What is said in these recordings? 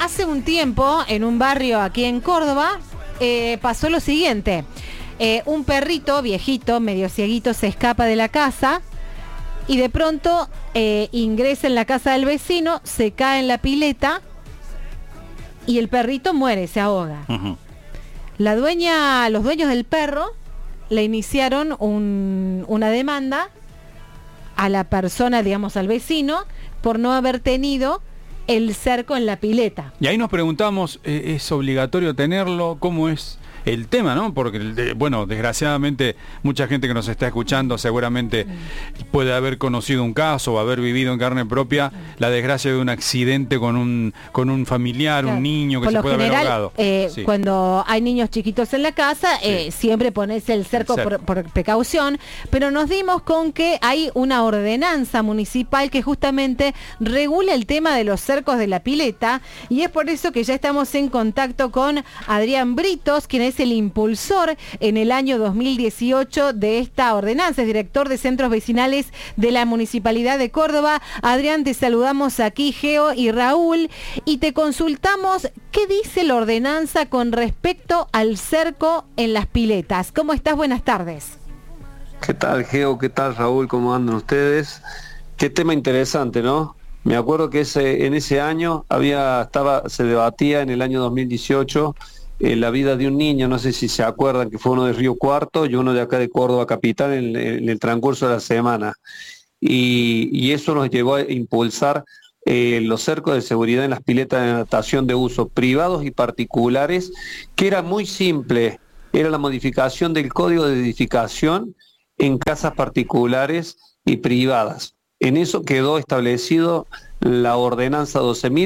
hace un tiempo, en un barrio aquí en Córdoba, pasó lo siguiente. Un perrito viejito, medio cieguito, se escapa de la casa y de pronto ingresa en la casa del vecino, se cae en la pileta y el perrito muere, se ahoga. Uh-huh. Los dueños del perro le iniciaron una demanda a la persona, digamos al vecino, por no haber tenido el cerco en la pileta. Y ahí nos preguntamos, ¿es obligatorio tenerlo? ¿Cómo es el tema, no? Porque, bueno, desgraciadamente mucha gente que nos está escuchando seguramente puede haber conocido un caso o haber vivido en carne propia la desgracia de un accidente con un familiar, claro, un niño que se puede haber ahogado. Sí. Cuando hay niños chiquitos en la casa, sí, siempre pones el cerco por precaución, pero nos dimos con que hay una ordenanza municipal que justamente regula el tema de los cercos de la pileta, y es por eso que ya estamos en contacto con Adrián Britos, quien es el impulsor en el año 2018 de esta ordenanza, es director de centros vecinales de la Municipalidad de Córdoba. Adrián, te saludamos aquí, Geo y Raúl, y te consultamos qué dice la ordenanza con respecto al cerco en las piletas. ¿Cómo estás? Buenas tardes. ¿Qué tal, Geo? ¿Qué tal, Raúl? ¿Cómo andan ustedes? Qué tema interesante, ¿no? Me acuerdo que en ese año se debatía en el año 2018 la vida de un niño, no sé si se acuerdan, que fue uno de Río Cuarto y uno de acá de Córdoba capital en el transcurso de la semana. Y eso nos llevó a impulsar los cercos de seguridad en las piletas de natación de uso privados y particulares, que era muy simple, era la modificación del código de edificación en casas particulares y privadas. En eso quedó establecido la ordenanza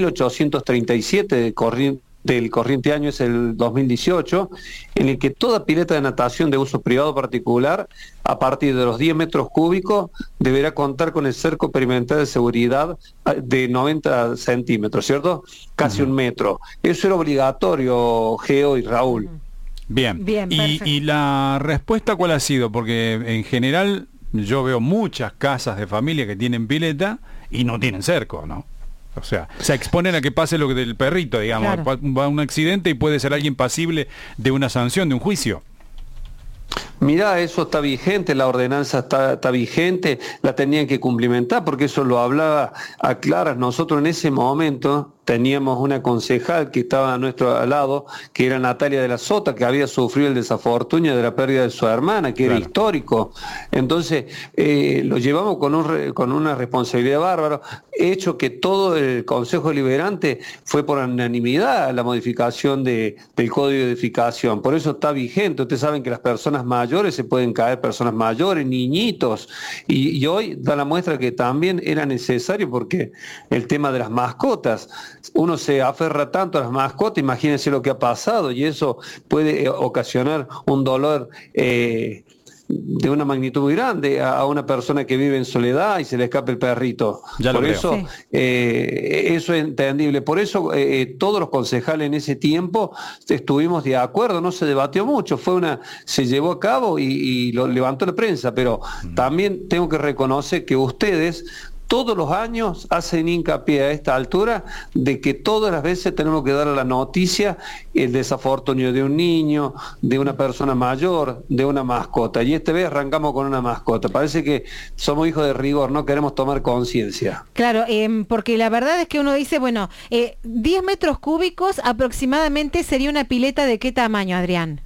12.837 del corriente año, es el 2018, en el que toda pileta de natación de uso privado particular, a partir de los 10 metros cúbicos, deberá contar con el cerco perimetral de seguridad de 90 centímetros, ¿cierto? Casi un metro. Eso era obligatorio, Geo y Raúl. Bien. ¿Y la respuesta cuál ha sido? Porque en general yo veo muchas casas de familia que tienen pileta y no tienen cerco, ¿no? O sea, se exponen a que pase lo del perrito, digamos. Claro. Va a un accidente y puede ser alguien pasible de una sanción, de un juicio. Mirá, eso está vigente, la ordenanza está vigente, la tenían que cumplimentar, porque eso lo hablaba a claras. Nosotros en ese momento teníamos una concejal que estaba a nuestro lado, que era Natalia de la Sota, que había sufrido el desafortunio de la pérdida de su hermana, que era histórico. Entonces, lo llevamos con una responsabilidad bárbara, hecho que todo el Consejo Deliberante fue por unanimidad la modificación del Código de Edificación. Por eso está vigente. Ustedes saben que las personas mayores se pueden caer, personas mayores, niñitos, y hoy da la muestra que también era necesario, porque el tema de las mascotas, uno se aferra tanto a las mascotas, imagínense lo que ha pasado, y eso puede ocasionar un dolor de una magnitud muy grande a una persona que vive en soledad y se le escapa el perrito. Por eso, sí, eso es entendible. Por eso todos los concejales en ese tiempo estuvimos de acuerdo, no se debatió mucho, se llevó a cabo y lo levantó la prensa, pero también tengo que reconocer que ustedes todos los años hacen hincapié a esta altura de que todas las veces tenemos que dar la noticia el desafortunio de un niño, de una persona mayor, de una mascota. Y esta vez arrancamos con una mascota. Parece que somos hijos de rigor, no queremos tomar conciencia. Claro, porque la verdad es que uno dice, 10 metros cúbicos aproximadamente sería una pileta ¿de qué tamaño, Adrián?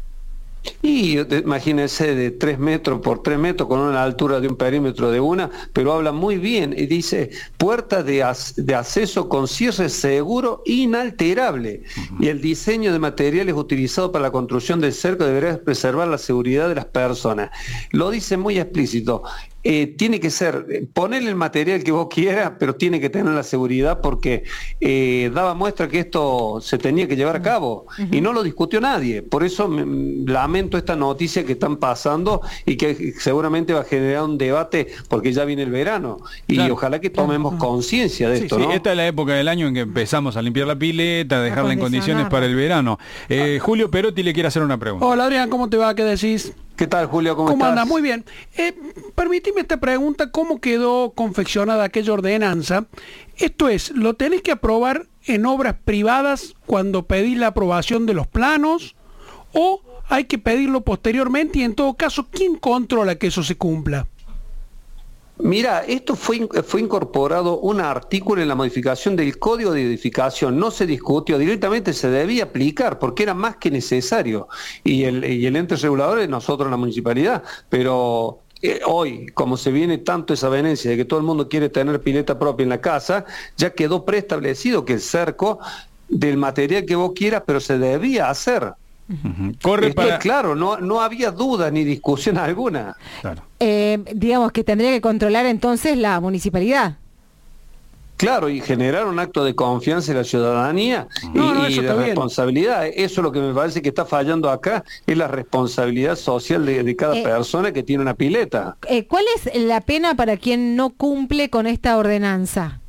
Y imagínense, de 3 metros por 3 metros con una altura de un perímetro de una, pero habla muy bien y dice puerta de acceso con cierre seguro inalterable. Y el diseño de materiales utilizados para la construcción del cerco deberá preservar la seguridad de las personas. Lo dice muy explícito. Tiene que ser, ponerle el material que vos quieras, pero tiene que tener la seguridad, porque daba muestra que esto se tenía que llevar a cabo y no lo discutió nadie. Por eso lamento esta noticia que están pasando y que seguramente va a generar un debate, porque ya viene el verano y ojalá que tomemos conciencia de esto, ¿no? Esta es la época del año en que empezamos a limpiar la pileta, dejarla en condiciones para el verano. Julio Perotti le quiere hacer una pregunta. Hola, Adrián, ¿cómo te va? ¿Qué decís? ¿Qué tal, Julio? ¿Cómo estás? Anda? Muy bien. Permitime esta pregunta, ¿cómo quedó confeccionada aquella ordenanza? Esto es, ¿lo tenés que aprobar en obras privadas cuando pedís la aprobación de los planos o hay que pedirlo posteriormente y en todo caso, ¿quién controla que eso se cumpla? Mira, esto fue incorporado un artículo en la modificación del Código de Edificación, no se discutió, directamente se debía aplicar porque era más que necesario y el ente regulador es nosotros, la municipalidad, pero hoy, como se viene tanto esa venencia de que todo el mundo quiere tener pileta propia en la casa, ya quedó preestablecido que el cerco del material que vos quieras, pero se debía hacer. Corre para... Claro, no había duda ni discusión alguna. Claro. Digamos que tendría que controlar entonces la municipalidad. Claro, y generar un acto de confianza en la ciudadanía y de responsabilidad. Eso es lo que me parece que está fallando acá, es la responsabilidad social de cada persona que tiene una pileta. ¿Cuál es la pena para quien no cumple con esta ordenanza?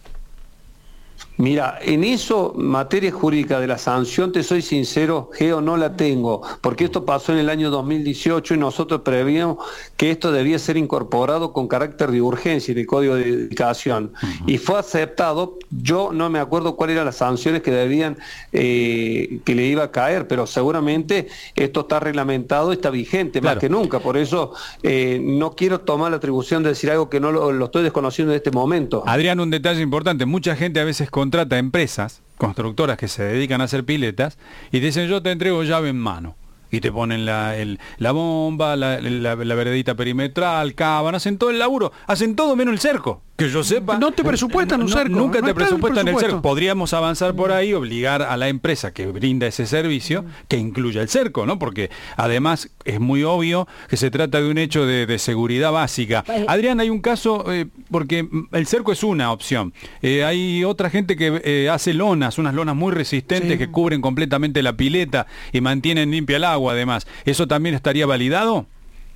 Mira, en eso, materia jurídica de la sanción, te soy sincero, Geo, no la tengo, porque esto pasó en el año 2018 y nosotros prevíamos que esto debía ser incorporado con carácter de urgencia en el Código de Edificación. Y fue aceptado, yo no me acuerdo cuáles eran las sanciones que debían, que le iba a caer, pero seguramente esto está reglamentado, está vigente, más que nunca, por eso no quiero tomar la atribución de decir algo que no lo estoy desconociendo en este momento. Adrián, un detalle importante, mucha gente a veces contrata empresas constructoras que se dedican a hacer piletas y dicen yo te entrego llave en mano y te ponen la bomba, la veredita perimetral, cavan, hacen todo el laburo, hacen todo menos el cerco. Que yo sepa... No te presupuestan un cerco. Nunca te presupuestan el cerco. Podríamos avanzar por ahí, obligar a la empresa que brinda ese servicio que incluya el cerco, ¿no? Porque además es muy obvio que se trata de un hecho de seguridad básica. Adrián, hay un caso, porque el cerco es una opción. Hay otra gente que hace lonas, unas lonas muy resistentes que cubren completamente la pileta y mantienen limpia el agua además. ¿Eso también estaría validado?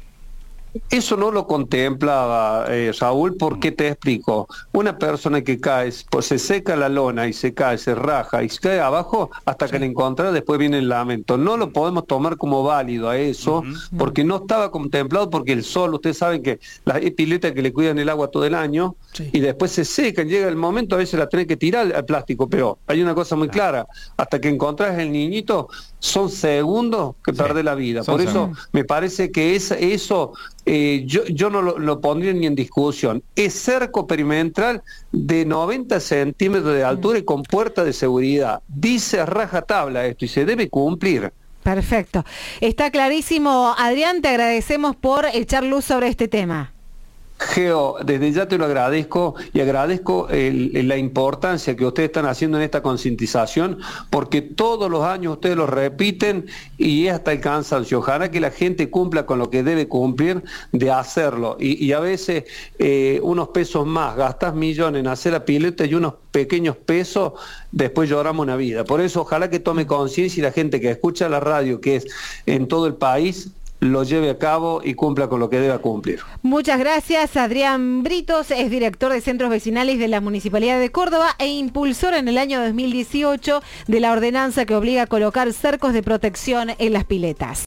Eso no lo contemplaba, Raúl, porque te explico. Una persona que cae, pues se seca la lona y se cae, se raja y se cae abajo hasta que la encuentra, después viene el lamento. No lo podemos tomar como válido a eso, porque no estaba contemplado, porque el sol, ustedes saben que las piletas que le cuidan el agua todo el año, y después se secan, llega el momento, a veces la tenés que tirar al plástico, pero hay una cosa muy clara, hasta que encontrás el niñito, son segundos que perdés la vida. Por eso me parece que eso... yo no lo pondría ni en discusión. Es cerco perimetral de 90 centímetros de altura y con puerta de seguridad. Dice a rajatabla esto y se debe cumplir. Perfecto. Está clarísimo. Adrián, te agradecemos por echar luz sobre este tema. Geo, desde ya te lo agradezco y agradezco la importancia que ustedes están haciendo en esta concientización, porque todos los años ustedes lo repiten y es hasta el cansancio. Ojalá que la gente cumpla con lo que debe cumplir de hacerlo. Y a veces unos pesos más, gastás millones en hacer la pileta y unos pequeños pesos, después lloramos una vida. Por eso ojalá que tome conciencia y la gente que escucha la radio, que es en todo el país, lo lleve a cabo y cumpla con lo que deba cumplir. Muchas gracias. Adrián Britos es director de Centros Vecinales de la Municipalidad de Córdoba e impulsor en el año 2018 de la ordenanza que obliga a colocar cercos de protección en las piletas.